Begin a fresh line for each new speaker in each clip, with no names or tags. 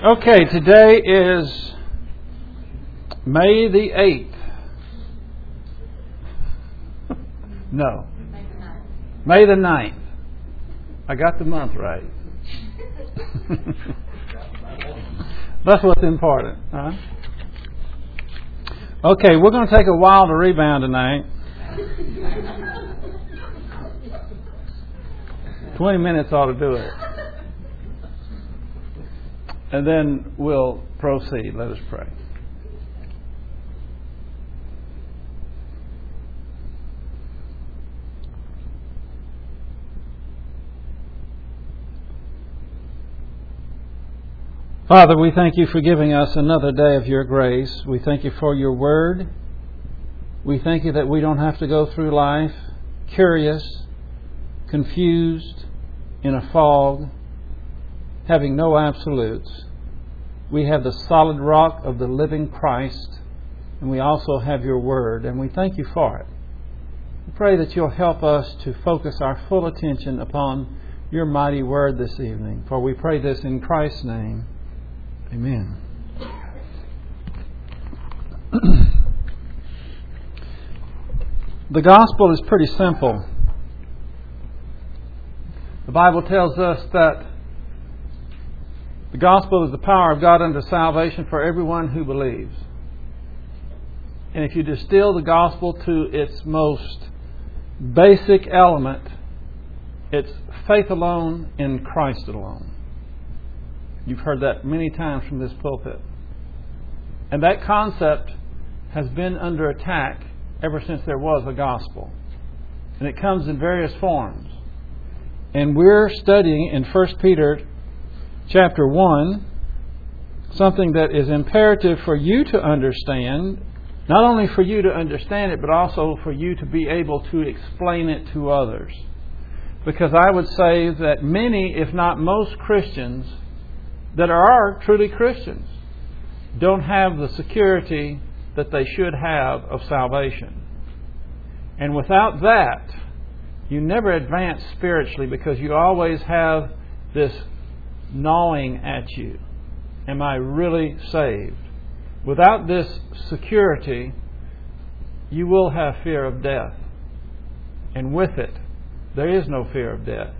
Okay, today is May the 8th. No. May the 9th. I got the month right. That's what's important. Huh? Okay, we're going to take a while to rebound tonight. 20 minutes ought to do it. And then we'll proceed. Let us pray. Father, we thank you for giving us another day of your grace. We thank you for your word. We thank you that we don't have to go through life curious, confused, in a fog, having no absolutes. We have the solid rock of the living Christ, and we also have your word, and we thank you for it. We pray that you'll help us to focus our full attention upon your mighty word this evening, for we pray this in Christ's name. Amen. The gospel is pretty simple. The Bible tells us that the gospel is the power of God unto salvation for everyone who believes. And if you distill the gospel to its most basic element, it's faith alone in Christ alone. You've heard that many times from this pulpit. And that concept has been under attack ever since there was a gospel. And it comes in various forms. And we're studying in 1 Peter chapter 1 something that is imperative for you to understand, not only for you to understand it, but also for you to be able to explain it to others. Because I would say that many, if not most Christians that are truly Christians don't have the security that they should have of salvation. And without that, you never advance spiritually, because you always have this gnawing at you. Am I really saved? Without this security, you will have fear of death. And with it, there is no fear of death.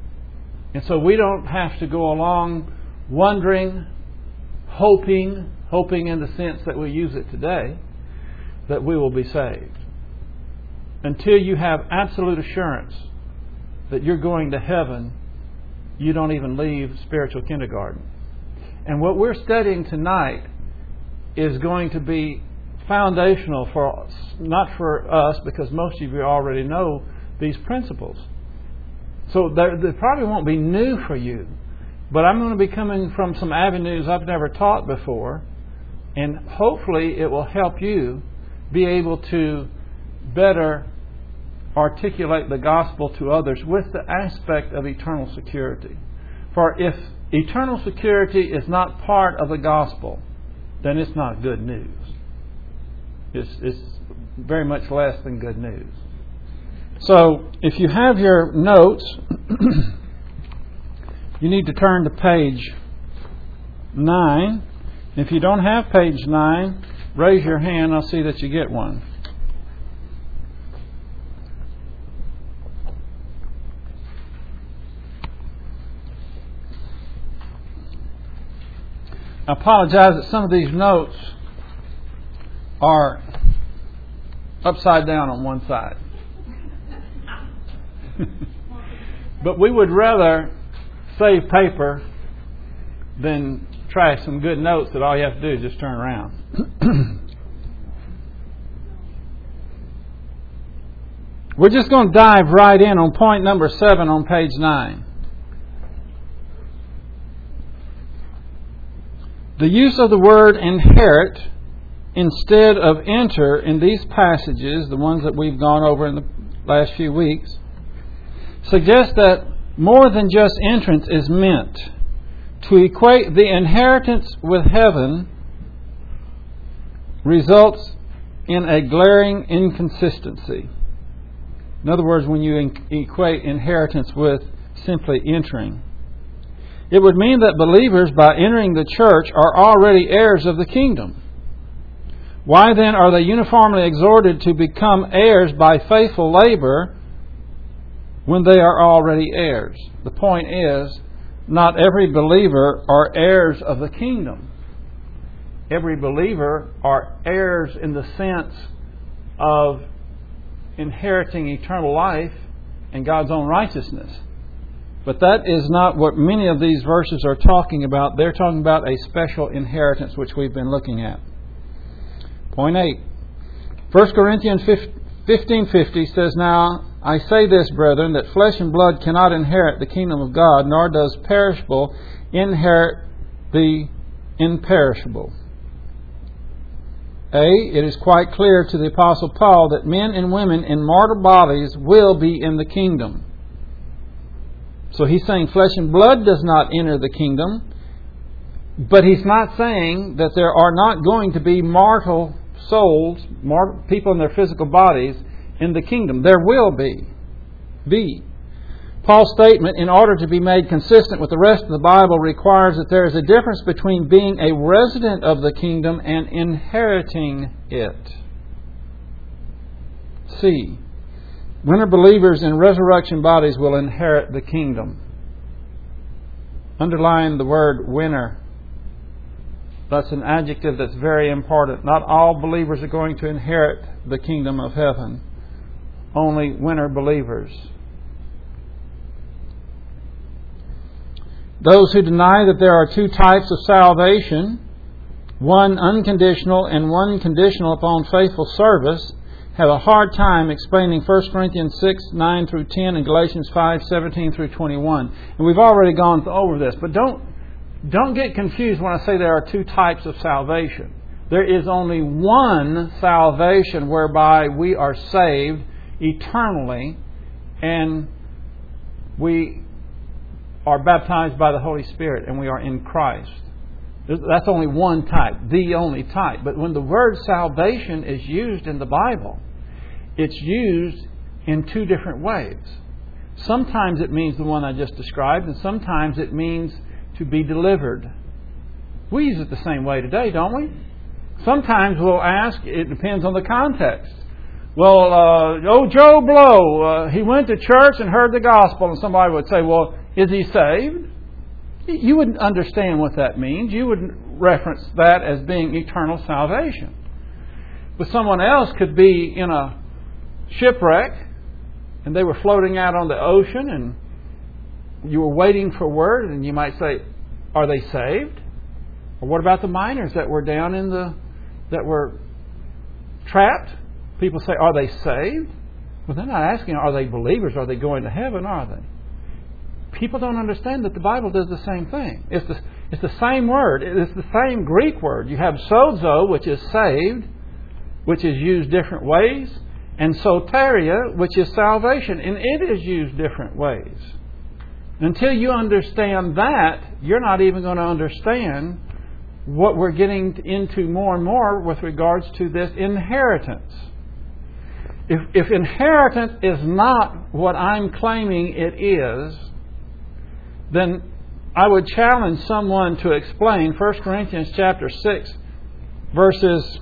And so we don't have to go along wondering, hoping in the sense that we use it today, that we will be saved. Until you have absolute assurance that you're going to heaven, you don't even leave spiritual kindergarten. And what we're studying tonight is going to be foundational for us, not for us, because most of you already know these principles. So they probably won't be new for you. But I'm going to be coming from some avenues I've never taught before, and hopefully it will help you be able to better articulate the gospel to others with the aspect of eternal security. For if eternal security is not part of the gospel, then it's not good news. It's very much less than good news. So if you have your notes, you need to turn to page 9. If you don't have page 9, raise your hand. I'll see that you get one. I apologize that some of these notes are upside down on one side. But we would rather save paper than trash some good notes that all you have to do is just turn around. We're just going to dive right in on point number 7 on page 9. The use of the word inherit instead of enter in these passages, the ones that we've gone over in the last few weeks, suggests that more than just entrance is meant. To equate the inheritance with heaven results in a glaring inconsistency. In other words, when you equate inheritance with simply entering. it would mean that believers, by entering the church, are already heirs of the kingdom. Why then are they uniformly exhorted to become heirs by faithful labor when they are already heirs? The point is, not every believer are heirs of the kingdom. Every believer are heirs in the sense of inheriting eternal life and God's own righteousness. But that is not what many of these verses are talking about. They're talking about a special inheritance which we've been looking at. Point 8. 1 Corinthians 15:50 says, "Now I say this, brethren, that flesh and blood cannot inherit the kingdom of God, nor does perishable inherit the imperishable." It is quite clear to the Apostle Paul that men and women in mortal bodies will be in the kingdom. So he's saying flesh and blood does not enter the kingdom, but he's not saying that there are not going to be mortal souls, people in their physical bodies, in the kingdom. There will be. Paul's statement, in order to be made consistent with the rest of the Bible, requires that there is a difference between being a resident of the kingdom and inheriting it. C. When are believers in resurrection bodies will inherit the kingdom? Underline the word winner. That's an adjective that's very important. Not all believers are going to inherit the kingdom of heaven. Only winner believers. Those who deny that there are two types of salvation, one unconditional and one conditional upon faithful service, have a hard time explaining 1 Corinthians 6:9 through 10 and Galatians 5:17 through 21. And we've already gone over this, but don't get confused when I say there are two types of salvation. There is only one salvation whereby we are saved eternally and we are baptized by the Holy Spirit and we are in Christ. That's only one type, the only type. But when the word salvation is used in the Bible, it's used in two different ways. Sometimes it means the one I just described, and sometimes it means to be delivered. We use it the same way today, don't we? Sometimes we'll ask, it depends on the context. Well, Joe Blow, he went to church and heard the gospel, and somebody would say, well, is he saved? You wouldn't understand what that means. You would reference that as being eternal salvation. But someone else could be in a shipwreck and they were floating out on the ocean and you were waiting for word, and you might say, are they saved? Or what about the miners that were down that were trapped? People say, are they saved? Well, they're not asking, are they believers? Are they going to heaven? Are they? People don't understand that the Bible does the same thing. It's the same word. It's the same Greek word. You have sozo, which is saved, which is used different ways, and soteria, which is salvation, and it is used different ways. Until you understand that, you're not even going to understand what we're getting into more and more with regards to this inheritance. If inheritance is not what I'm claiming it is, then I would challenge someone to explain 1 Corinthians chapter 6, verses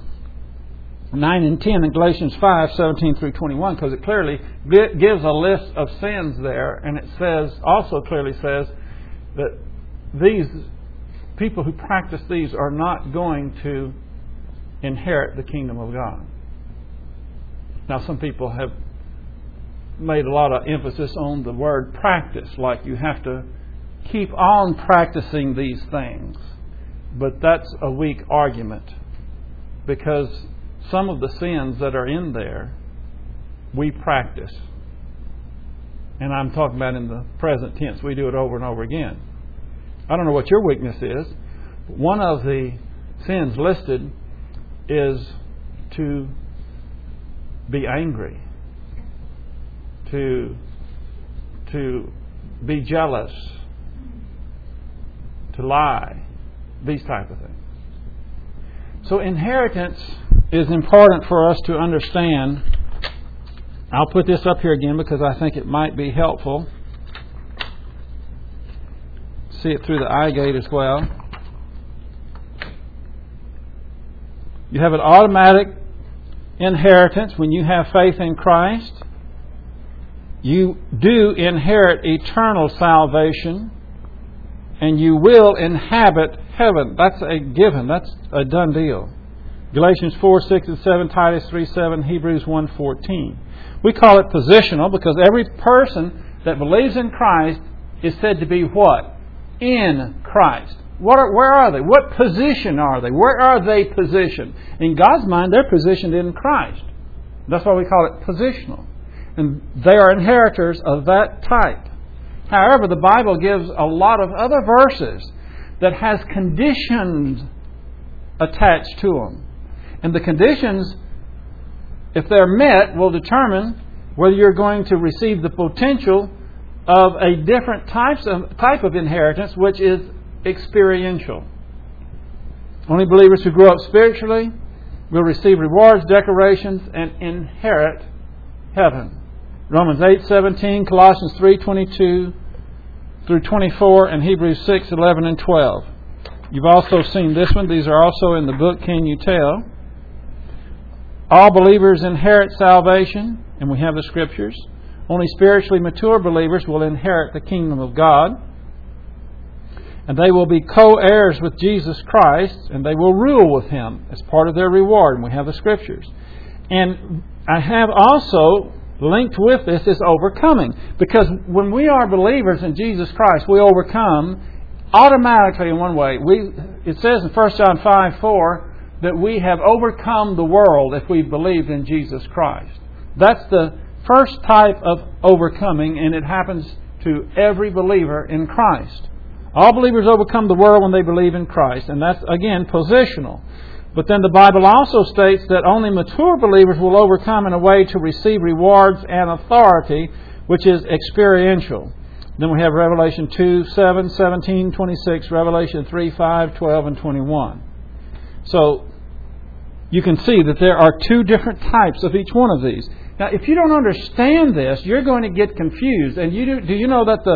9 and 10 and Galatians 5:17 through 21, because it clearly gives a list of sins there, and it also clearly says that these people who practice these are not going to inherit the kingdom of God. Now, some people have made a lot of emphasis on the word practice, like you have to keep on practicing these things. But that's a weak argument, because some of the sins that are in there, we practice. And I'm talking about in the present tense. We do it over and over again. I don't know what your weakness is. One of the sins listed is to be angry, to be jealous, to lie, these type of things. So inheritance is important for us to understand. I'll put this up here again because I think it might be helpful. see it through the eye gate as well. You have an automatic inheritance when you have faith in Christ. You do inherit eternal salvation, and you will inhabit heaven. That's a given. That's a done deal. Galatians 4, 6 and 7, Titus 3, 7, Hebrews 1, 14. We call it positional because every person that believes in Christ is said to be what? In Christ. Where are they? What position are they? Where are they positioned? In God's mind, they're positioned in Christ. That's why we call it positional. And they are inheritors of that type. However, the Bible gives a lot of other verses that has conditions attached to them. And the conditions, if they're met, will determine whether you're going to receive the potential of a different type of inheritance, which is experiential. Only believers who grow up spiritually will receive rewards, decorations, and inherit heaven. Romans 8:17, Colossians 3:22 through 24, and Hebrews 6:11 and 12. You've also seen this one. These are also in the book, Can You Tell? All believers inherit salvation, and we have the Scriptures. Only spiritually mature believers will inherit the kingdom of God. And they will be co-heirs with Jesus Christ, and they will rule with Him as part of their reward. And we have the Scriptures. And I have also linked with this is overcoming. Because when we are believers in Jesus Christ, we overcome automatically in one way. It says in 1 John 5:4 that we have overcome the world if we believe in Jesus Christ. That's the first type of overcoming, and it happens to every believer in Christ. All believers overcome the world when they believe in Christ, and that's, again, positional. But then the Bible also states that only mature believers will overcome in a way to receive rewards and authority, which is experiential. Then we have Revelation 2, 7, 17, 26, Revelation 3, 5, 12, and 21. So you can see that there are two different types of each one of these. Now, if you don't understand this, you're going to get confused. And do you know that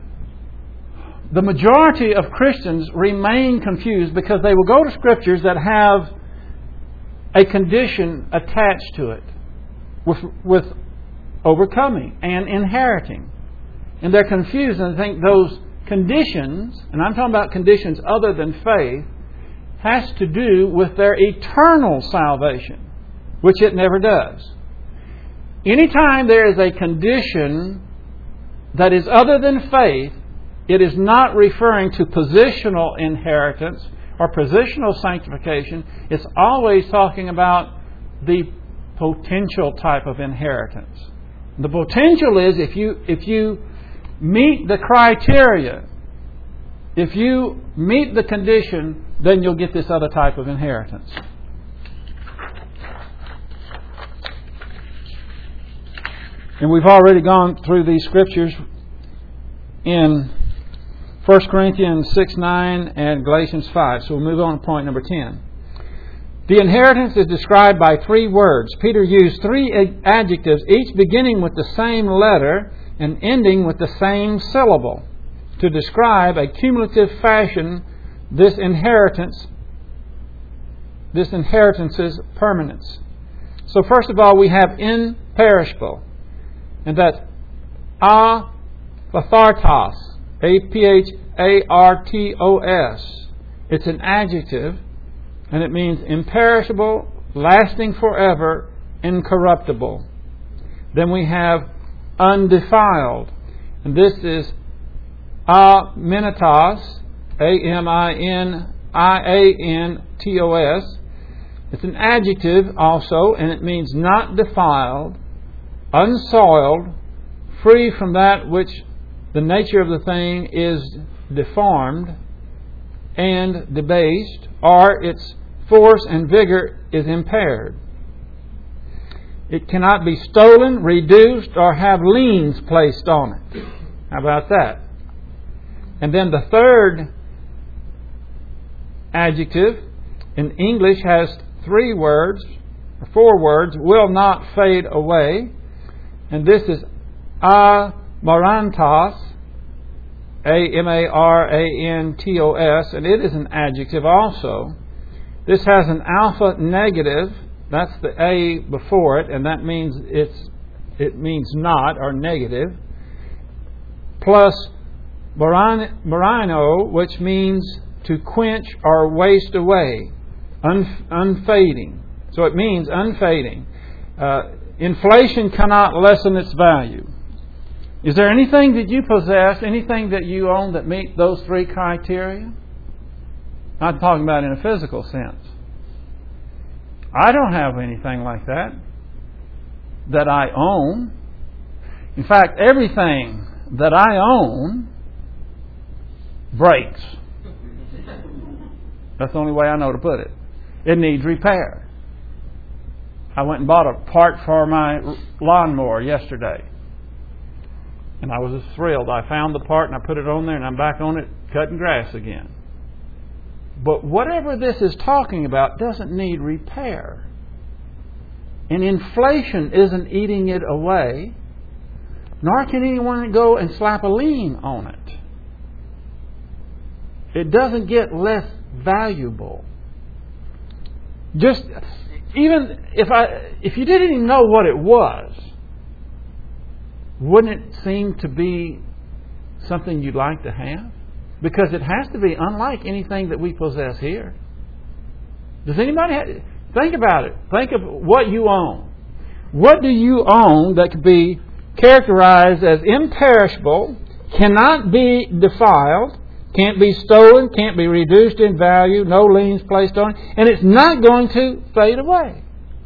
the majority of Christians remain confused because they will go to Scriptures that have a condition attached to it with overcoming and inheriting. And they're confused and think those conditions, and I'm talking about conditions other than faith, has to do with their eternal salvation, which it never does. Anytime there is a condition that is other than faith, it is not referring to positional inheritance or positional sanctification. It's always talking about the potential type of inheritance. The potential is if you meet the criteria, if you meet the condition, then you'll get this other type of inheritance. And we've already gone through these Scriptures in 1 Corinthians 6:9 and Galatians 5. So we'll move on to point number 10. The inheritance is described by three words. Peter used three adjectives, each beginning with the same letter and ending with the same syllable, to describe a cumulative fashion this inheritance's permanence. So first of all, we have imperishable, and that's aphathartos, aphathartos. It's an adjective, and it means imperishable, lasting forever, incorruptible. Then we have undefiled, and this is aminitos, aminiantos. It's an adjective also, and it means not defiled, unsoiled, free from that which the nature of the thing is deformed and debased, or its force and vigor is impaired. It cannot be stolen, reduced, or have liens placed on it. How about that? And then the third adjective in English has four words, will not fade away. And this is amarantos, A-M-A-R-A-N-T-O-S, and it is an adjective also. This has an alpha negative. That's the A before it, and that means it means not or negative. Plus marino, which means to quench or waste away, unfading. So it means unfading. Inflation cannot lessen its value. Is there anything that you possess, anything that you own that meet those three criteria? I'm talking about in a physical sense. I don't have anything like that I own. In fact, everything that I own breaks. That's the only way I know to put it. It needs repair. I went and bought a part for my lawnmower yesterday. And I was thrilled. I found the part and I put it on there and I'm back on it cutting grass again. But whatever this is talking about doesn't need repair. And inflation isn't eating it away, nor can anyone go and slap a lien on it. It doesn't get less valuable. Just even if you didn't even know what it was, wouldn't it seem to be something you'd like to have? Because it has to be unlike anything that we possess here. Does anybody think about it? Think of what you own. What do you own that could be characterized as imperishable, cannot be defiled, can't be stolen, can't be reduced in value, no liens placed on it, and it's not going to fade away?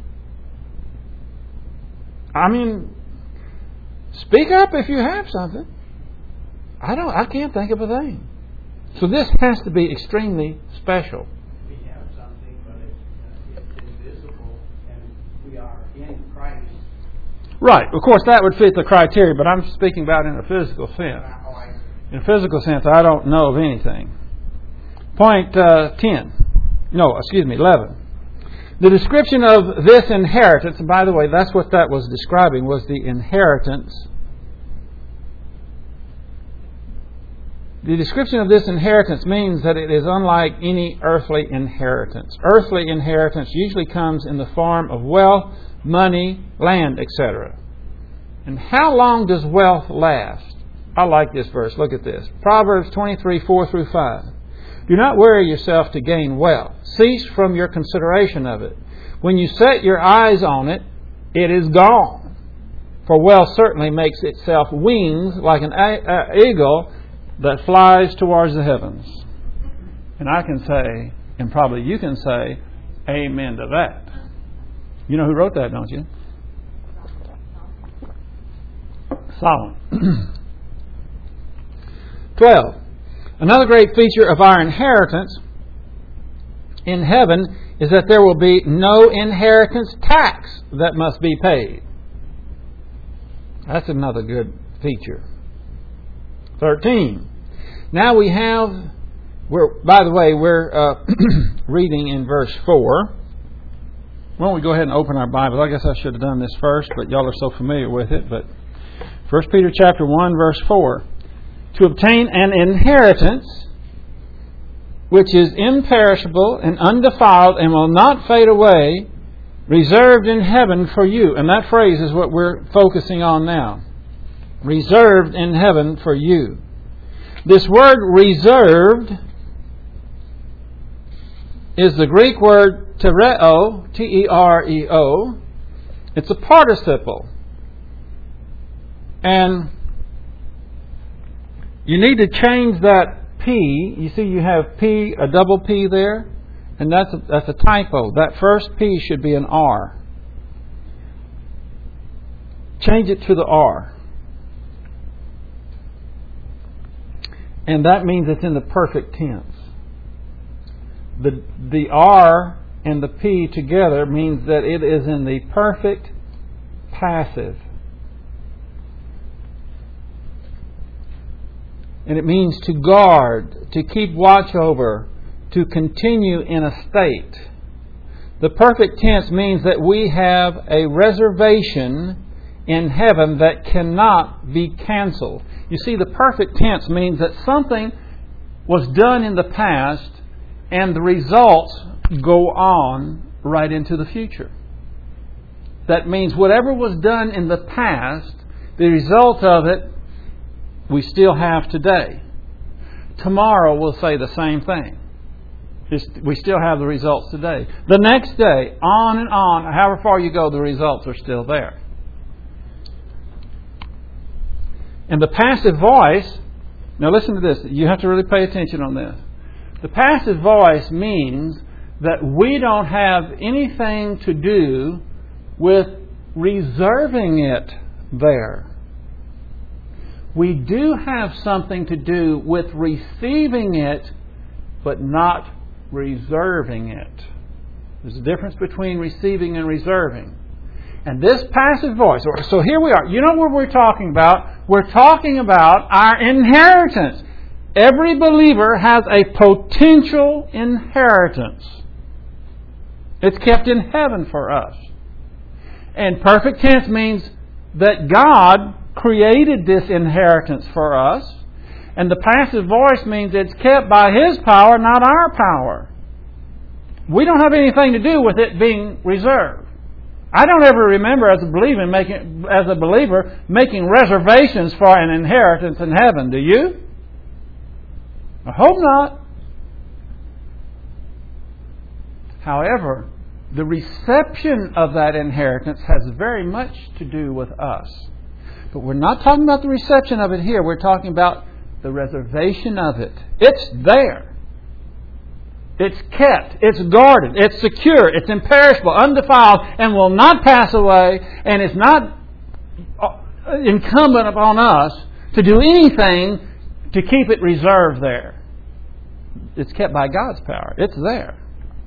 I mean, speak up if you have something. I can't think of a thing. So this has to be extremely special.
We have something, but it's invisible, and we are in Christ.
Right. Of course, that would fit the criteria, but I'm speaking about in a physical sense. In a physical sense, I don't know of anything. Point 11. The description of this inheritance, and by the way, that's what that was describing, was the inheritance. The description of this inheritance means that it is unlike any earthly inheritance. Earthly inheritance usually comes in the form of wealth, money, land, etc. And how long does wealth last? I like this verse. Look at this. Proverbs 23:4-5. Do not worry yourself to gain wealth. Cease from your consideration of it. When you set your eyes on it, it is gone. For wealth certainly makes itself wings like an eagle that flies towards the heavens. And I can say, and probably you can say, amen to that. You know who wrote that, don't you? Solomon. 12. Another great feature of our inheritance in heaven is that there will be no inheritance tax that must be paid. That's another good feature. 13. Now we have, we're reading in verse 4. Why don't we go ahead and open our Bible? I guess I should have done this first, but y'all are so familiar with it. But 1 Peter chapter 1, verse 4. To obtain an inheritance which is imperishable and undefiled and will not fade away, reserved in heaven for you. And that phrase is what we're focusing on now. Reserved in heaven for you. This word reserved is the Greek word tereo, T-E-R-E-O. It's a participle. And you need to change that P. You see you have P, a double P there, and that's a typo. That first P should be an R. Change it to the R. And that means it's in the perfect tense. The R and the P together means that it is in the perfect passive. And it means to guard, to keep watch over, to continue in a state. The perfect tense means that we have a reservation in heaven that cannot be canceled. You see, the perfect tense means that something was done in the past and the results go on right into the future. That means whatever was done in the past, the result of it, we still have today. Tomorrow we'll say the same thing. We still have the results today. The next day, on and on, however far you go, the results are still there. And the passive voice, now listen to this, you have to really pay attention on this. The passive voice means that we don't have anything to do with reserving it there. We do have something to do with receiving it, but not reserving it. There's a difference between receiving and reserving. And this passive voice, so here we are. You know what we're talking about? We're talking about our inheritance. Every believer has a potential inheritance. It's kept in heaven for us. And perfect tense means that God created this inheritance for us. And the passive voice means it's kept by His power, not our power. We don't have anything to do with it being reserved. I don't ever remember as a believer making reservations for an inheritance in heaven. Do you? I hope not. However, the reception of that inheritance has very much to do with us. But we're not talking about the reception of it here. We're talking about the reservation of it. It's there. It's kept. It's guarded. It's secure. It's imperishable, undefiled, and will not pass away. And it's not incumbent upon us to do anything to keep it reserved there. It's kept by God's power. It's there.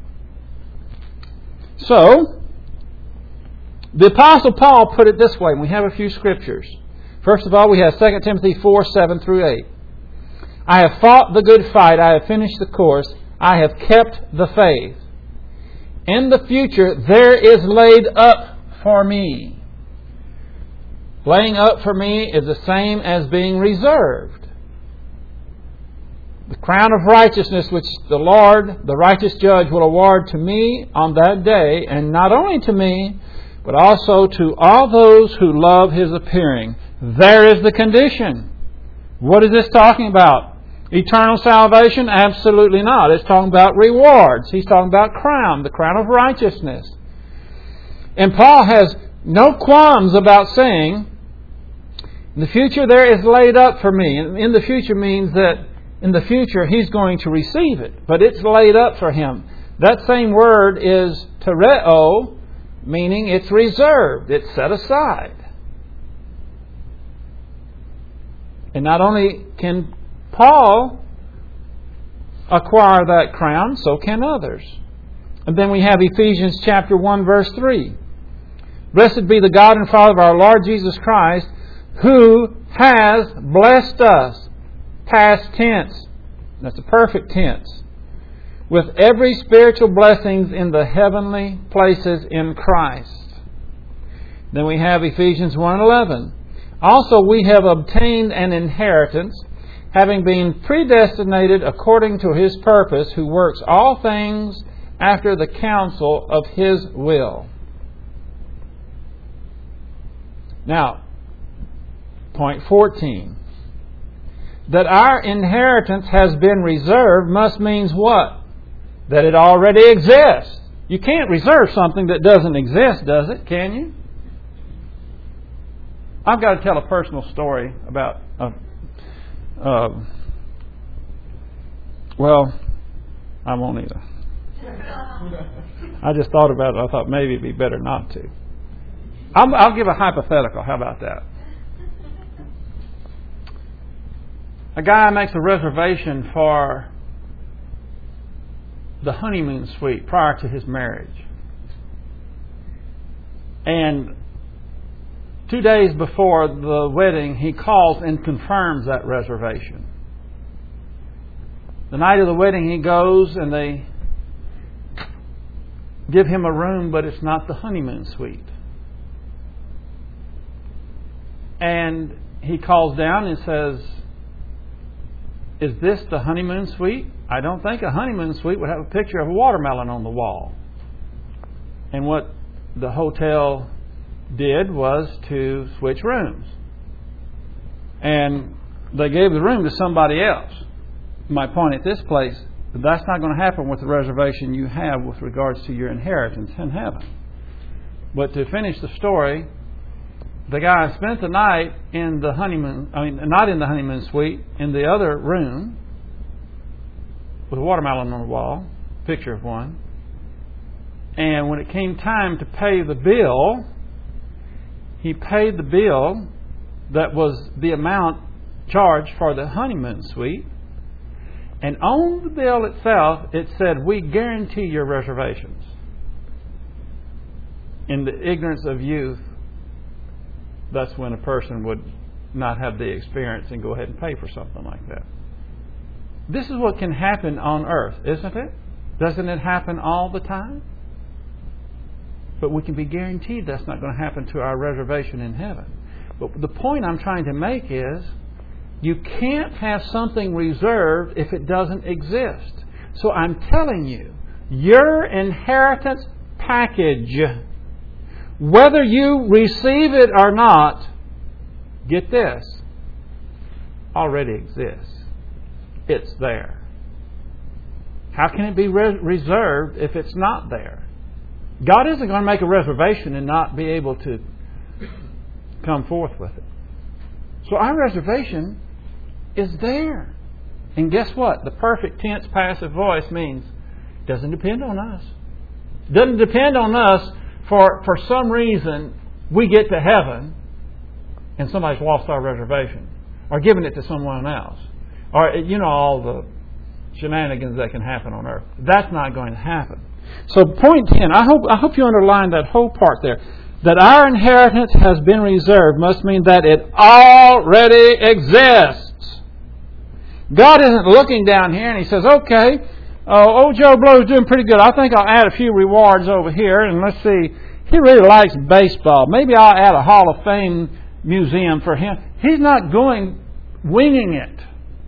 So, the Apostle Paul put it this way, and we have a few scriptures. First of all, we have 2 Timothy 4, 7 through 8. I have fought the good fight, I have finished the course, I have kept the faith. In the future there is laid up for me. Laying up for me is the same as being reserved. The crown of righteousness which the Lord, the righteous judge, will award to me on that day, and not only to me, but also to all those who love His appearing. There is the condition. What is this talking about? Eternal salvation? Absolutely not. It's talking about rewards. He's talking about crown, the crown of righteousness. And Paul has no qualms about saying, in the future there is laid up for me. In the future means that in the future he's going to receive it, but it's laid up for him. That same word is tereo, meaning it's reserved, it's set aside. And not only can Paul acquire that crown, so can others. And then we have Ephesians chapter 1 verse 3. Blessed be the God and Father of our Lord Jesus Christ, who has blessed us, past tense, that's a perfect tense, with every spiritual blessings in the heavenly places in Christ. Then we have Ephesians 1:11. Also we have obtained an inheritance, having been predestinated according to His purpose, who works all things after the counsel of His will. Now, point 14. That our inheritance has been reserved must means what? That it already exists. You can't reserve something that doesn't exist, does it? Can you? I've got to tell a personal story about well, I won't either. I just thought about it. I thought maybe it'd be better not to. I'll give a hypothetical. How about that? A guy makes a reservation for the honeymoon suite prior to his marriage. And 2 days before the wedding, he calls and confirms that reservation. The night of the wedding, he goes and they give him a room, but it's not the honeymoon suite. And he calls down and says, "Is this the honeymoon suite?" I don't think a honeymoon suite would have a picture of a watermelon on the wall. And what the hotel did was to switch rooms. And they gave the room to somebody else. My point at this place, that's not going to happen with the reservation you have with regards to your inheritance in heaven. But to finish the story, the guy spent the night in the honeymoon, not in the honeymoon suite, in the other room with a watermelon on the wall, picture of one. And when it came time to pay the bill, he paid the bill that was the amount charged for the honeymoon suite. And on the bill itself, it said, "We guarantee your reservations." In the ignorance of youth, that's when a person would not have the experience and go ahead and pay for something like that. This is what can happen on earth, isn't it? Doesn't it happen all the time? But we can be guaranteed that's not going to happen to our reservation in heaven. But the point I'm trying to make is, you can't have something reserved if it doesn't exist. So I'm telling you, your inheritance package, whether you receive it or not, get this, already exists. It's there. How can it be reserved if it's not there? God isn't going to make a reservation and not be able to come forth with it. So our reservation is there. And guess what? The perfect tense passive voice means it doesn't depend on us. It doesn't depend on us for some reason we get to heaven and somebody's lost our reservation or given it to someone else. Or, all the shenanigans that can happen on earth. That's not going to happen. So point 10, I hope you underline that whole part there. That our inheritance has been reserved must mean that it already exists. God isn't looking down here and He says, "Okay, old Joe Blow's doing pretty good. I think I'll add a few rewards over here, and let's see, he really likes baseball. Maybe I'll add a Hall of Fame museum for him." He's not going winging it.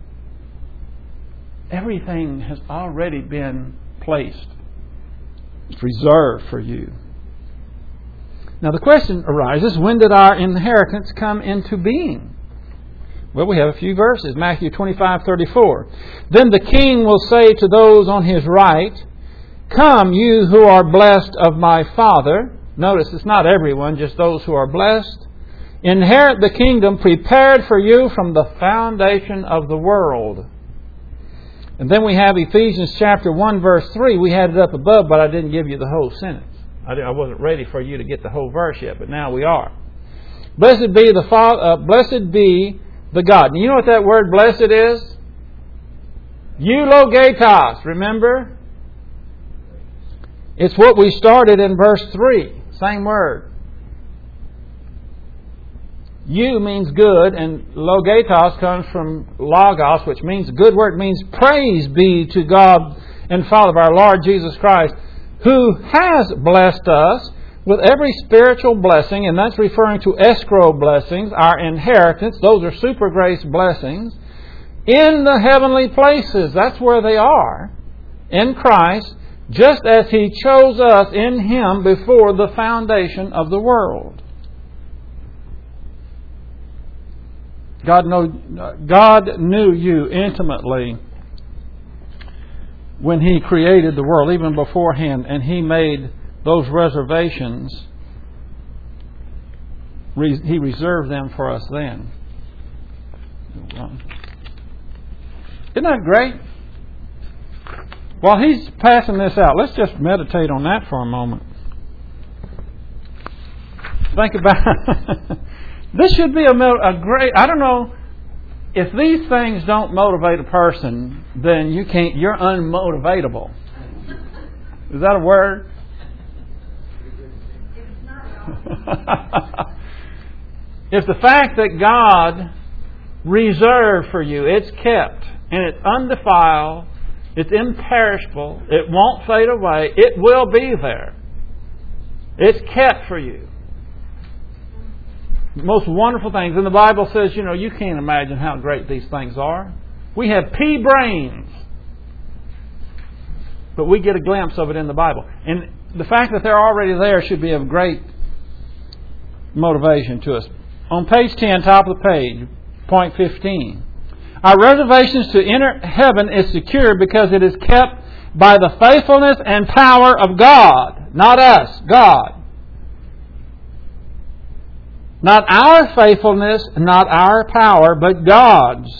Everything has already been placed. It's reserved for you. Now the question arises, when did our inheritance come into being? Well, we have a few verses. Matthew 25:34. "Then the king will say to those on his right, 'Come, you who are blessed of my Father.'" Notice it's not everyone, just those who are blessed. "Inherit the kingdom prepared for you from the foundation of the world." And then we have Ephesians chapter 1 verse 3. We had it up above, but I didn't give you the whole sentence. I wasn't ready for you to get the whole verse yet, but now we are. "Blessed be the God." And you know what that word blessed is? Eulogetos, remember? It's what we started in verse 3. Same word. You means good, and logetos comes from logos, which means a good word. It means praise be to God and Father of our Lord Jesus Christ, who has blessed us with every spiritual blessing, and that's referring to escrow blessings, our inheritance. Those are super grace blessings in the heavenly places. That's where they are, in Christ, just as He chose us in Him before the foundation of the world. God knew you intimately when He created the world, even beforehand, and He made those reservations. He reserved them for us then. Isn't that great? While He's passing this out, let's just meditate on that for a moment. Think about this should be a great. I don't know if these things don't motivate a person, then you're unmotivatable. Is that a word? If the fact that God reserved for you, it's kept and it's undefiled, it's imperishable, it won't fade away, it will be there. It's kept for you. Most wonderful things. And the Bible says, you can't imagine how great these things are. We have pea brains. But we get a glimpse of it in the Bible. And the fact that they're already there should be of great motivation to us. On page 10, top of the page, point 15. Our reservations to enter heaven is secure because it is kept by the faithfulness and power of God. Not us, God. Not our faithfulness, not our power, but God's.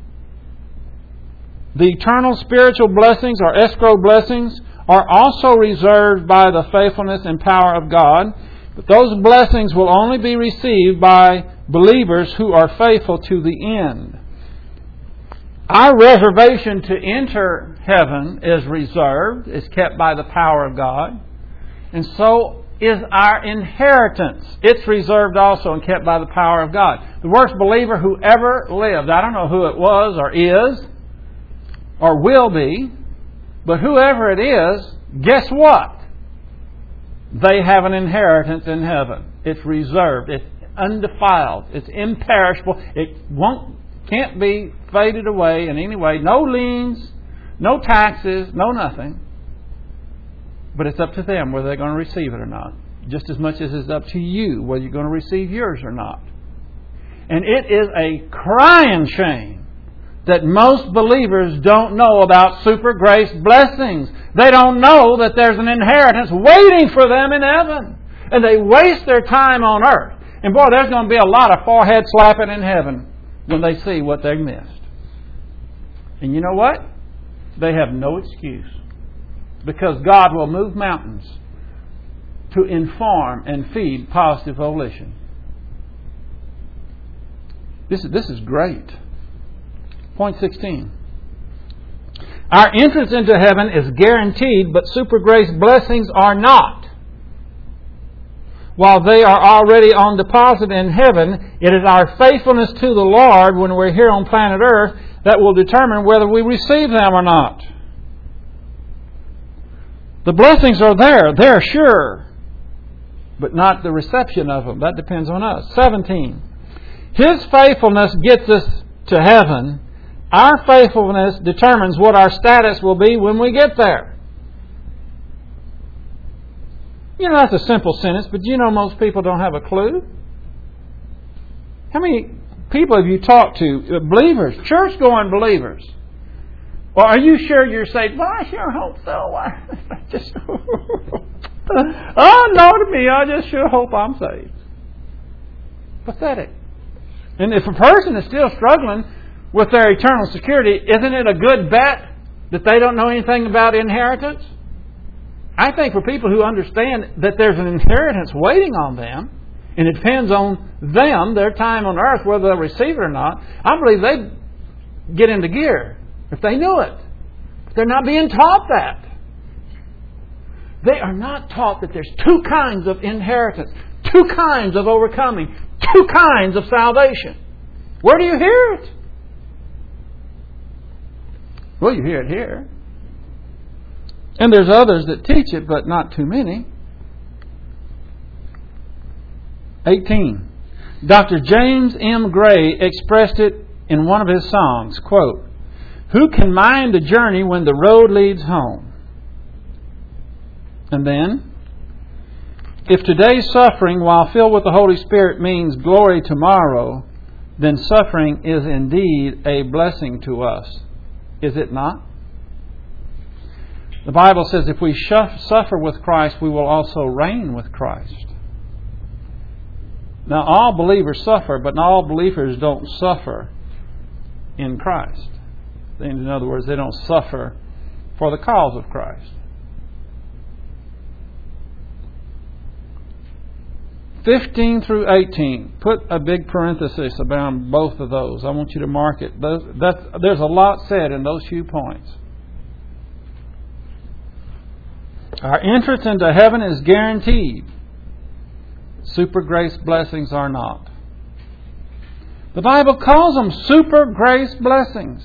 The eternal spiritual blessings or escrow blessings are also reserved by the faithfulness and power of God. But those blessings will only be received by believers who are faithful to the end. Our reservation to enter heaven is reserved, is kept by the power of God. And so is our inheritance. It's reserved also and kept by the power of God. The worst believer who ever lived, I don't know who it was or is or will be, but whoever it is, guess what? They have an inheritance in heaven. It's reserved. It's undefiled. It's imperishable. It can't be faded away in any way. No liens, no taxes, no nothing. But it's up to them whether they're going to receive it or not. Just as much as it's up to you whether you're going to receive yours or not. And it is a crying shame that most believers don't know about super grace blessings. They don't know that there's an inheritance waiting for them in heaven. And they waste their time on earth. And boy, there's going to be a lot of forehead slapping in heaven when they see what they've missed. And you know what? They have no excuse. Because God will move mountains to inform and feed positive volition. This is great. Point 16. Our entrance into heaven is guaranteed, but super grace blessings are not. While they are already on deposit in heaven, it is our faithfulness to the Lord when we're here on planet Earth that will determine whether we receive them or not. The blessings are there. They're sure. But not the reception of them. That depends on us. 17. His faithfulness gets us to heaven. Our faithfulness determines what our status will be when we get there. That's a simple sentence, but most people don't have a clue. How many people have you talked to? Believers, church-going believers. Well, are you sure you're saved? Well, I sure hope so. Oh, no to me. I just sure hope I'm saved. Pathetic. And if a person is still struggling with their eternal security, isn't it a good bet that they don't know anything about inheritance? I think for people who understand that there's an inheritance waiting on them, and it depends on them, their time on earth, whether they'll receive it or not, I believe they'd get into gear if they knew it. But they're not being taught that. They are not taught that there's two kinds of inheritance, two kinds of overcoming, two kinds of salvation. Where do you hear it? Well, you hear it here. And there's others that teach it, but not too many. 18. Dr. James M. Gray expressed it in one of his songs, quote, "Who can mind the journey when the road leads home?" And then, if today's suffering, while filled with the Holy Spirit, means glory tomorrow, then suffering is indeed a blessing to us. Is it not? The Bible says if we suffer with Christ, we will also reign with Christ. Now, all believers suffer, but not all believers don't suffer in Christ. In other words, they don't suffer for the cause of Christ. 15 through 18. Put a big parenthesis around both of those. I want you to mark it. There's a lot said in those few points. Our entrance into heaven is guaranteed. Super grace blessings are not. The Bible calls them super grace blessings.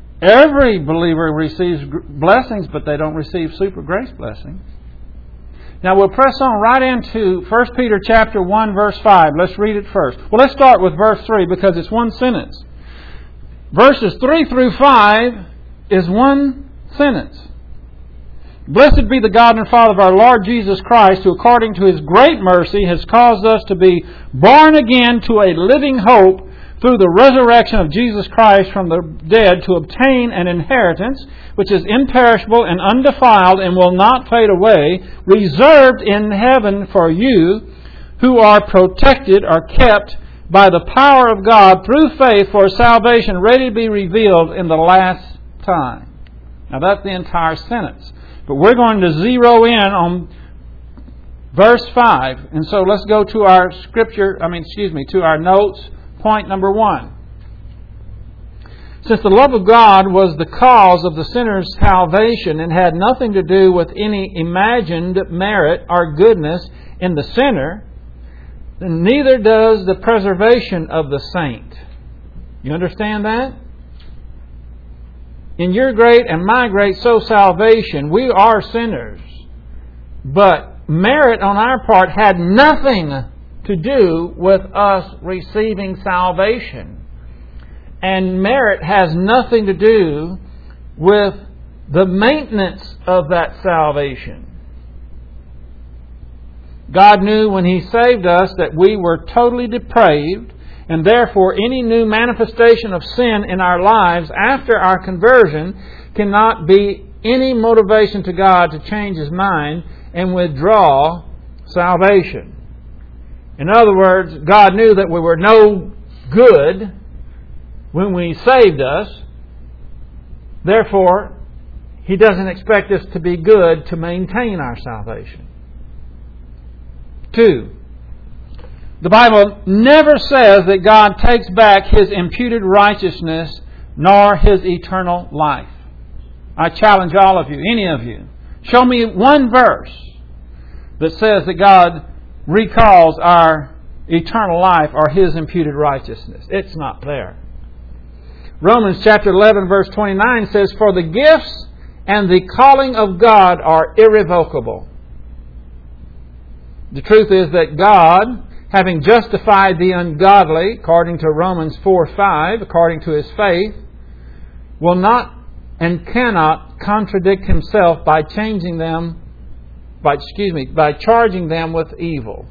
Every believer receives blessings, but they don't receive super grace blessings. Now we'll press on right into 1 Peter chapter 1, verse 5. Let's read it first. Well, let's start with verse 3 because it's one sentence. Verses 3 through 5 is one sentence. Blessed be the God and Father of our Lord Jesus Christ, who according to His great mercy has caused us to be born again to a living hope through the resurrection of Jesus Christ from the dead, to obtain an inheritance which is imperishable and undefiled and will not fade away, reserved in heaven for you, who are protected or kept by the power of God through faith for salvation ready to be revealed in the last time. Now that's the entire sentence. But we're going to zero in on verse 5. And so let's go to our to our notes. Point number 1. Since the love of God was the cause of the sinner's salvation and had nothing to do with any imagined merit or goodness in the sinner, then neither does the preservation of the saint. You understand that? In your great and my great soul salvation, we are sinners. But merit on our part had nothing to do with us receiving salvation. And merit has nothing to do with the maintenance of that salvation. God knew when He saved us that we were totally depraved, and therefore any new manifestation of sin in our lives after our conversion cannot be any motivation to God to change His mind and withdraw salvation. In other words, God knew that we were no good when we saved us. Therefore, He doesn't expect us to be good to maintain our salvation. 2. The Bible never says that God takes back His imputed righteousness nor His eternal life. I challenge all of you, any of you, show me one verse that says that God recalls our eternal life or His imputed righteousness. It's not there. Romans chapter 11 verse 29 says, "For the gifts and the calling of God are irrevocable." The truth is that God, having justified the ungodly, according to Romans 4:5, according to His faith, will not and cannot contradict Himself by charging them with evil.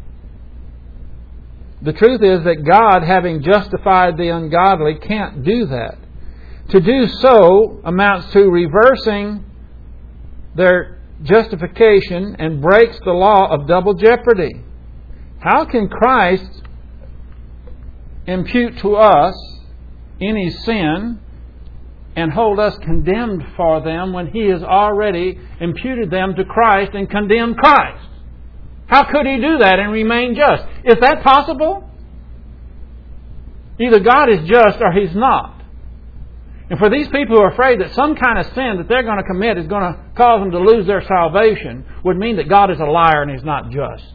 The truth is that God, having justified the ungodly, can't do that. To do so amounts to reversing their justification and breaks the law of double jeopardy. How can Christ impute to us any sin and hold us condemned for them when He has already imputed them to Christ and condemned Christ? How could He do that and remain just? Is that possible? Either God is just or He's not. And for these people who are afraid that some kind of sin that they're going to commit is going to cause them to lose their salvation, would mean that God is a liar and He's not just.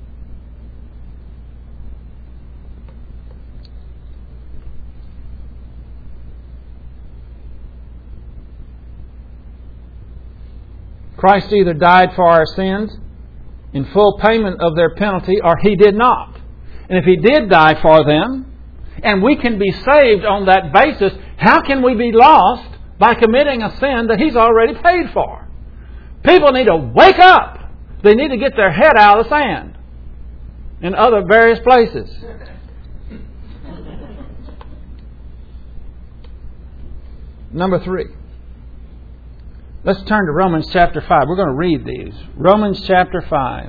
Christ either died for our sins in full payment of their penalty, or He did not. And if He did die for them, and we can be saved on that basis, how can we be lost by committing a sin that He's already paid for? People need to wake up. They need to get their head out of the sand in other various places. Number 3. Let's turn to Romans chapter 5. We're going to read these. Romans chapter 5.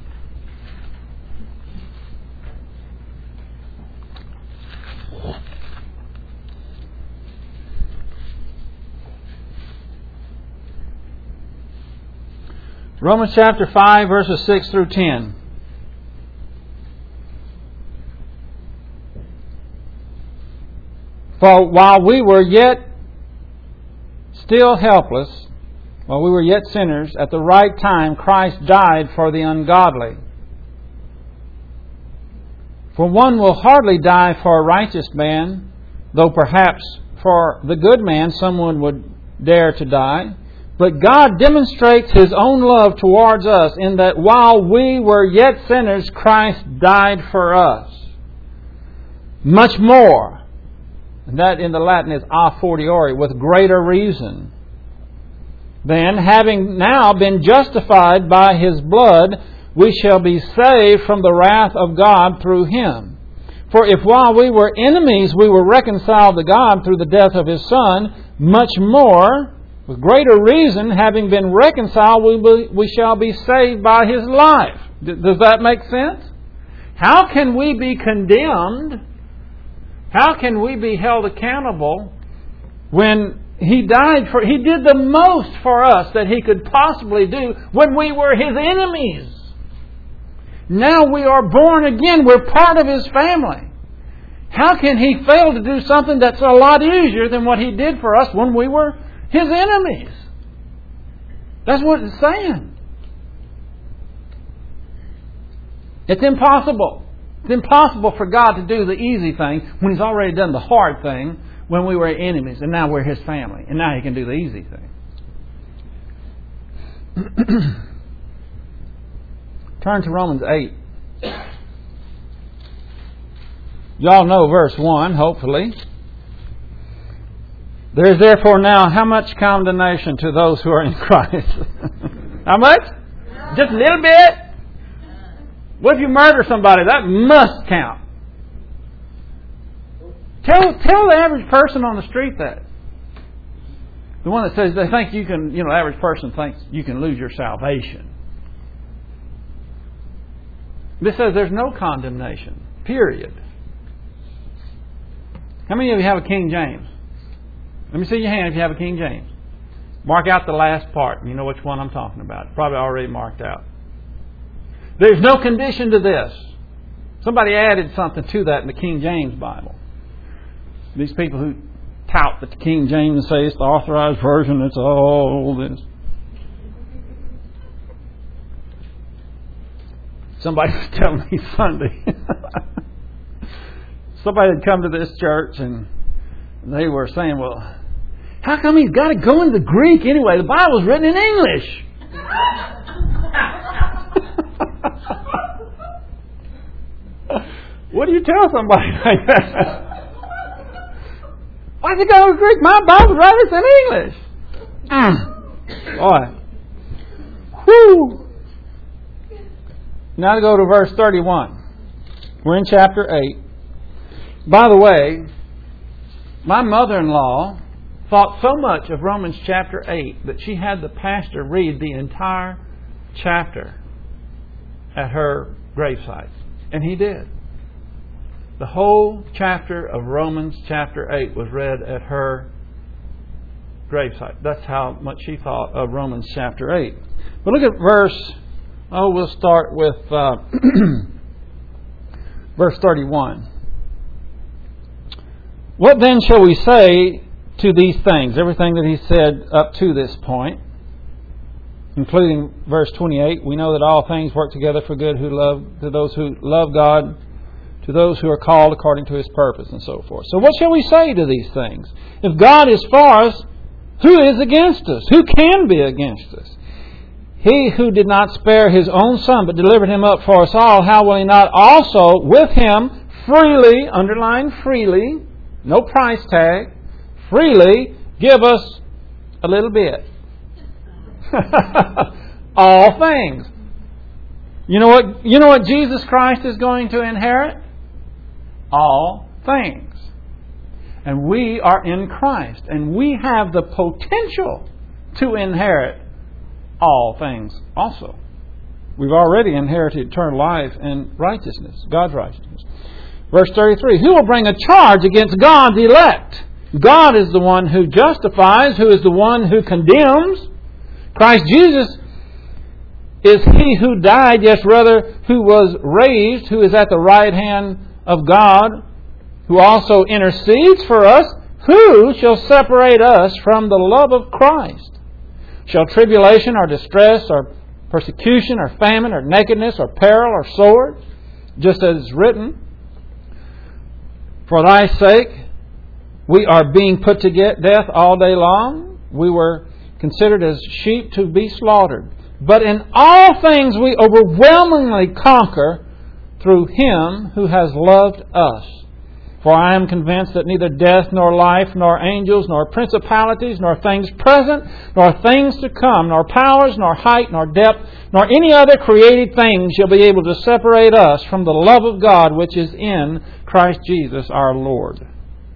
Romans chapter 5, verses 6 through 10. For while we were yet still helpless, while we were yet sinners, at the right time Christ died for the ungodly. For one will hardly die for a righteous man, though perhaps for the good man someone would dare to die. But God demonstrates His own love towards us in that while we were yet sinners, Christ died for us. Much more. And that in the Latin is a fortiori, with greater reason. Then, having now been justified by His blood, we shall be saved from the wrath of God through Him. For if while we were enemies we were reconciled to God through the death of His Son, much more, with greater reason, having been reconciled, we shall be saved by His life. Does that make sense? How can we be condemned? How can we be held accountable when He died for... He did the most for us that He could possibly do when we were His enemies. Now we are born again. We're part of His family. How can He fail to do something that's a lot easier than what He did for us when we were His enemies? That's what it's saying. It's impossible. It's impossible for God to do the easy thing when He's already done the hard thing when we were enemies, and now we're His family, and now He can do the easy thing. Turn to Romans 8. Y'all know verse 1, hopefully. There is therefore now how much condemnation to those who are in Christ? How much? Just a little bit? What if you murder somebody? That must count. Tell the average person on the street that. The one that says they think you can, the average person thinks you can lose your salvation. This says there's no condemnation. Period. How many of you have a King James? Let me see your hand if you have a King James. Mark out the last part. You know which one I'm talking about. Probably already marked out. There's no condition to this. Somebody added something to that in the King James Bible. These people who tout that the King James say it's the authorized version, it's all this. Somebody was telling me Sunday. Somebody had come to this church and they were saying, well, how come he's got to go into Greek anyway? The Bible's written in English. What do you tell somebody like that? Why'd you go to Greek? My Bible's right, it's in English. Boy. Whew. Now to go to verse 31. We're in chapter 8. By the way, my mother-in-law thought so much of Romans chapter 8 that she had the pastor read the entire chapter at her gravesite. And he did. The whole chapter of Romans chapter 8 was read at her gravesite. That's how much she thought of Romans chapter 8. But look at we'll start with verse 31. What then shall we say to these things? Everything that he said up to this point, including verse 28. We know that all things work together for good to those who love God, to those who are called according to His purpose, and so forth. So what shall we say to these things? If God is for us, who is against us? Who can be against us? He who did not spare His own Son, but delivered Him up for us all, how will He not also with Him freely, underline freely, no price tag, freely give us a little bit? All things. You know what Jesus Christ is going to inherit? All things. And we are in Christ. And we have the potential to inherit all things also. We've already inherited eternal life and righteousness, God's righteousness. Verse 33, who will bring a charge against God's elect? God is the one who justifies, who is the one who condemns. Christ Jesus is He who died, yes, rather, who was raised, who is at the right hand of God, who also intercedes for us. Who shall separate us from the love of Christ? Shall tribulation or distress or persecution or famine or nakedness or peril or sword? Just as it's written, for thy sake we are being put to death all day long. We were considered as sheep to be slaughtered. But in all things we overwhelmingly conquer through Him who has loved us. For I am convinced that neither death, nor life, nor angels, nor principalities, nor things present, nor things to come, nor powers, nor height, nor depth, nor any other created thing shall be able to separate us from the love of God which is in Christ Jesus our Lord.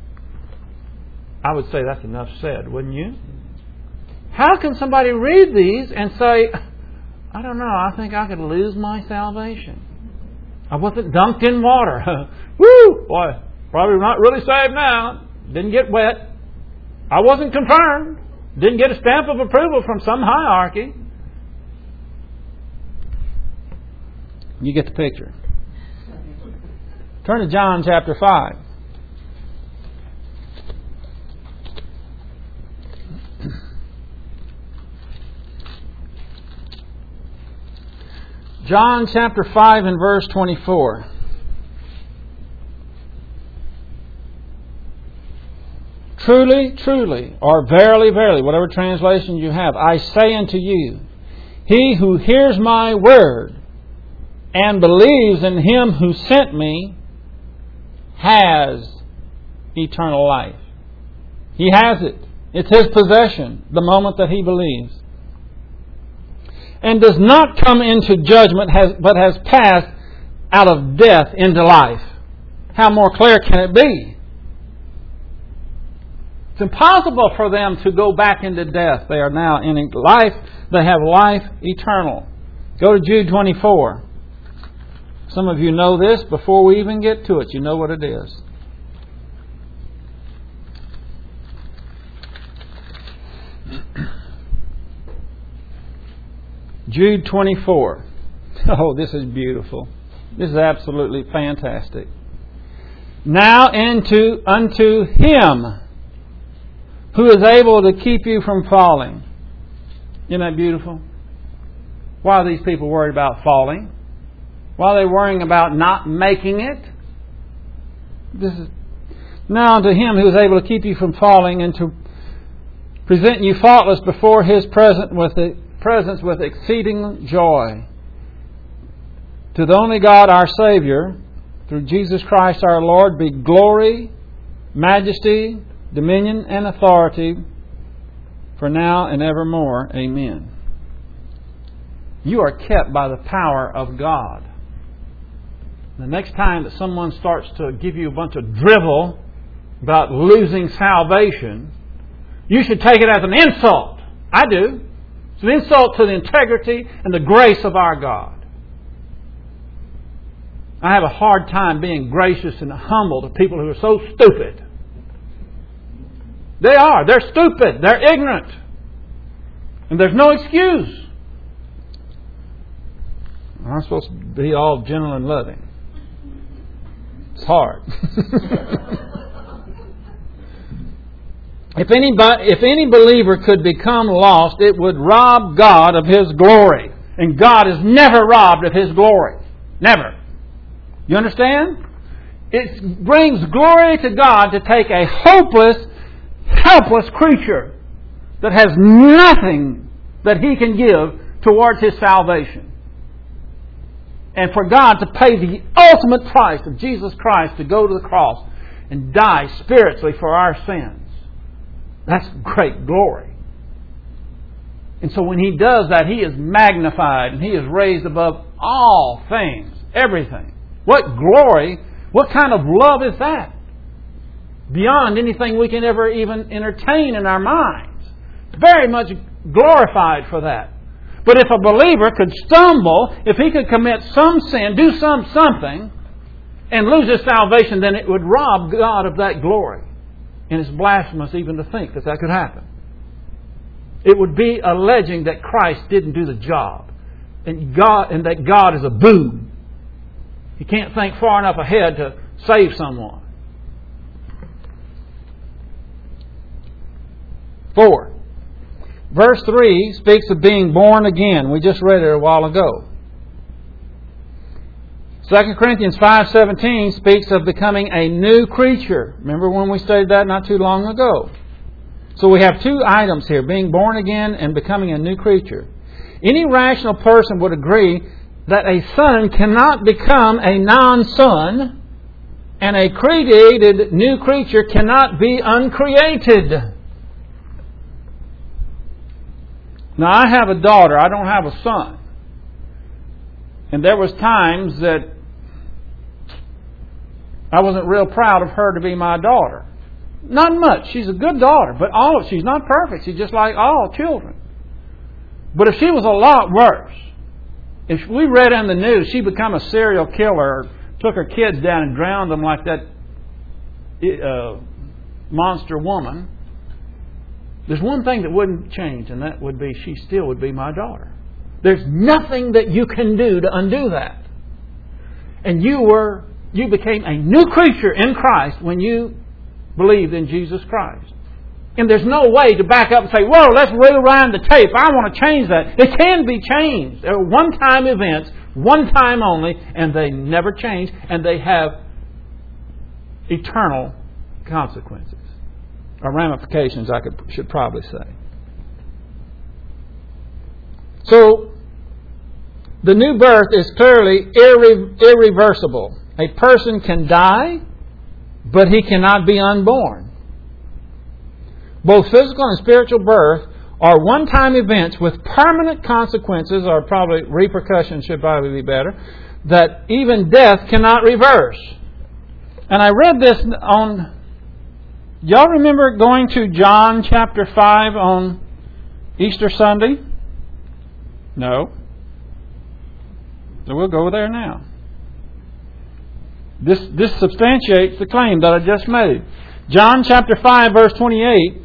I would say that's enough said, wouldn't you? How can somebody read these and say, I don't know, I think I could lose my salvation? I wasn't dunked in water. Woo! Boy, probably not really saved now. Didn't get wet. I wasn't confirmed. Didn't get a stamp of approval from some hierarchy. You get the picture. Turn to John chapter 5. John chapter 5 and verse 24. Truly, truly, or verily, verily, whatever translation you have, I say unto you, he who hears my word and believes in Him who sent me has eternal life. He has it. It's his possession the moment that he believes. And does not come into judgment, but has passed out of death into life. How more clear can it be? It's impossible for them to go back into death. They are now in life. They have life eternal. Go to Jude 24. Some of you know this. Before we even get to it, you know what it is. Jude 24. Oh, this is beautiful. This is absolutely fantastic. Now unto Him who is able to keep you from falling. Isn't that beautiful? Why are these people worried about falling? Why are they worrying about not making it? This is now unto Him who is able to keep you from falling and to present you faultless before His presence with exceeding joy. To the only God our Savior, through Jesus Christ our Lord, be glory, majesty, dominion, and authority for now and evermore. Amen. You are kept by the power of God. The next time that someone starts to give you a bunch of drivel about losing salvation, you should take it as an insult. I do. It's an insult to the integrity and the grace of our God. I have a hard time being gracious and humble to people who are so stupid. They are. They're stupid. They're ignorant. And there's no excuse. I'm supposed to be all gentle and loving. It's hard. If any believer could become lost, it would rob God of His glory. And God is never robbed of His glory. Never. You understand? It brings glory to God to take a hopeless, helpless creature that has nothing that He can give towards His salvation. And for God to pay the ultimate price of Jesus Christ to go to the cross and die spiritually for our sins. That's great glory. And so when He does that, He is magnified and He is raised above all things, everything. What glory, what kind of love is that? Beyond anything we can ever even entertain in our minds. Very much glorified for that. But if a believer could stumble, if he could commit some sin, do something, and lose his salvation, then it would rob God of that glory. And it's blasphemous even to think that that could happen. It would be alleging that Christ didn't do the job. And that God is a boob. He can't think far enough ahead to save someone. 4. Verse 3 speaks of being born again. We just read it a while ago. 2 Corinthians 5:17 speaks of becoming a new creature. Remember when we studied that not too long ago. So we have two items here, being born again and becoming a new creature. Any rational person would agree that a son cannot become a non-son, and a created new creature cannot be uncreated. Now, I have a daughter. I don't have a son. And there was times that I wasn't real proud of her to be my daughter. Not much. She's a good daughter, but she's not perfect. She's just like all children. But if she was a lot worse, if we read in the news she become a serial killer, or took her kids down and drowned them like that monster woman, there's one thing that wouldn't change, and that would be she still would be my daughter. There's nothing that you can do to undo that. And you became a new creature in Christ when you believed in Jesus Christ. And there's no way to back up and say, whoa, let's rewind the tape. I want to change that. It can be changed. They're one-time events, one time only, and they never change, and they have eternal consequences. Or ramifications, should probably say. So, the new birth is clearly irreversible. A person can die, but he cannot be unborn. Both physical and spiritual birth are one-time events with permanent consequences, or probably repercussions should probably be better, that even death cannot reverse. And I read this on... Y'all remember going to John chapter 5 on Easter Sunday? No. So we'll go there now. This substantiates the claim that I just made. John chapter 5 verse 28.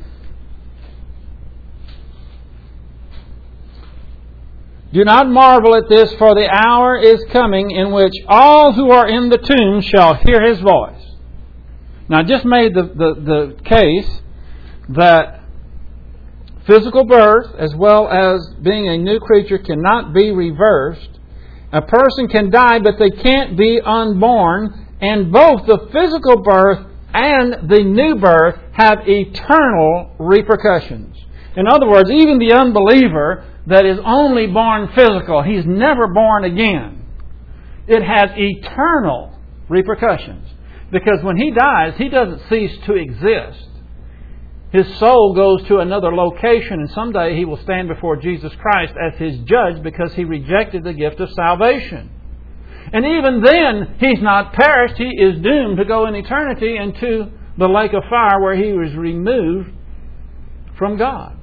Do not marvel at this, for the hour is coming in which all who are in the tomb shall hear His voice. Now, I just made the case that physical birth, as well as being a new creature, cannot be reversed. A person can die, but they can't be unborn. And both the physical birth and the new birth have eternal repercussions. In other words, even the unbeliever that is only born physical, he's never born again. It has eternal repercussions. Because when he dies, he doesn't cease to exist. His soul goes to another location, and someday he will stand before Jesus Christ as his judge because he rejected the gift of salvation. And even then, he's not perished. He is doomed to go in eternity into the lake of fire where he was removed from God.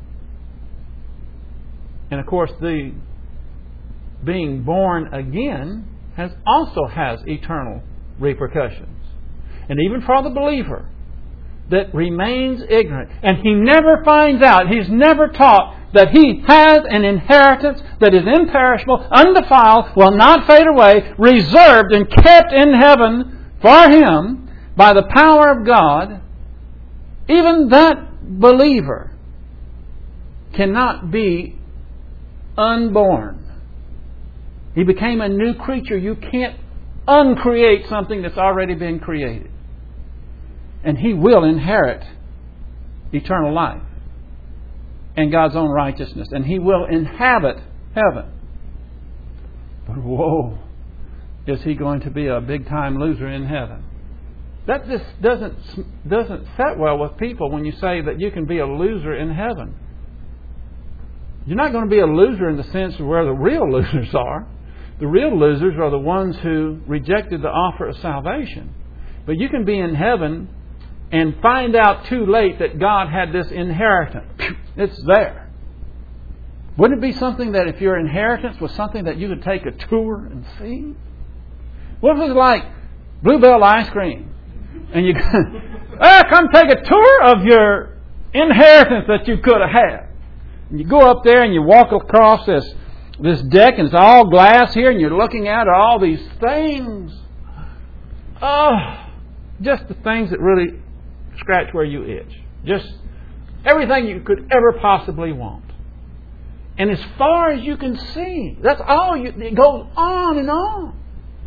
And of course, the being born again also has eternal repercussions. And even for the believer that remains ignorant, and he never finds out, he's never taught that he has an inheritance that is imperishable, undefiled, will not fade away, reserved and kept in heaven for him by the power of God, even that believer cannot be unborn. He became a new creature. You can't uncreate something that's already been created. And he will inherit eternal life and God's own righteousness. And he will inhabit heaven. But whoa, is he going to be a big-time loser in heaven? That just doesn't set well with people when you say that you can be a loser in heaven. You're not going to be a loser in the sense of where the real losers are. The real losers are the ones who rejected the offer of salvation. But you can be in heaven and find out too late that God had this inheritance. It's there. Wouldn't it be something that if your inheritance was something that you could take a tour and see? What if it was like Bluebell ice cream? And you come take a tour of your inheritance that you could have had. And you go up there and you walk across this deck, and it's all glass here, and you're looking at all these things. Oh, just the things that really scratch where you itch. Just everything you could ever possibly want. And as far as you can see, that's all it goes on and on.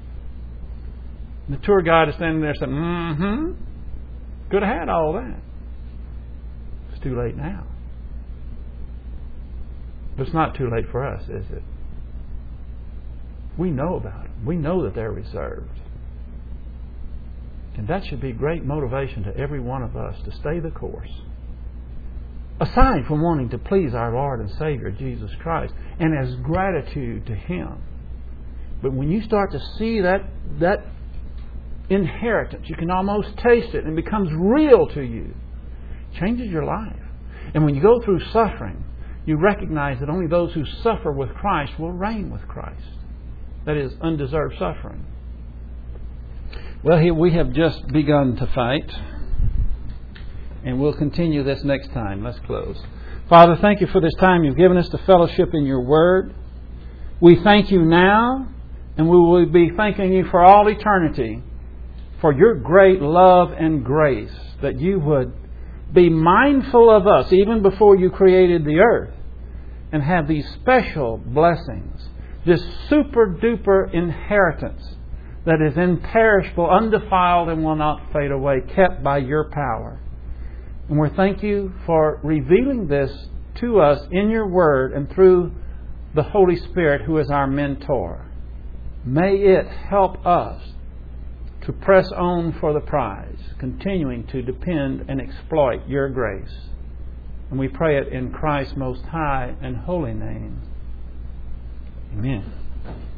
The tour guide is standing there saying, could have had all that. It's too late now. But it's not too late for us, is it? We know about them. We know that they're reserved. And that should be great motivation to every one of us to stay the course. Aside from wanting to please our Lord and Savior, Jesus Christ, and as gratitude to Him. But when you start to see that inheritance, you can almost taste it, and it becomes real to you. It changes your life. And when you go through suffering, you recognize that only those who suffer with Christ will reign with Christ. That is, undeserved suffering. Well, here we have just begun to fight. And we'll continue this next time. Let's close. Father, thank you for this time you've given us to fellowship in your Word. We thank you now, and we will be thanking you for all eternity for your great love and grace, that you would be mindful of us even before you created the earth and have these special blessings, this super duper inheritance that is imperishable, undefiled, and will not fade away, kept by your power. And we thank you for revealing this to us in your Word and through the Holy Spirit, who is our mentor. May it help us to press on for the prize, continuing to depend and exploit your grace. And we pray it in Christ's most high and holy name. Amen.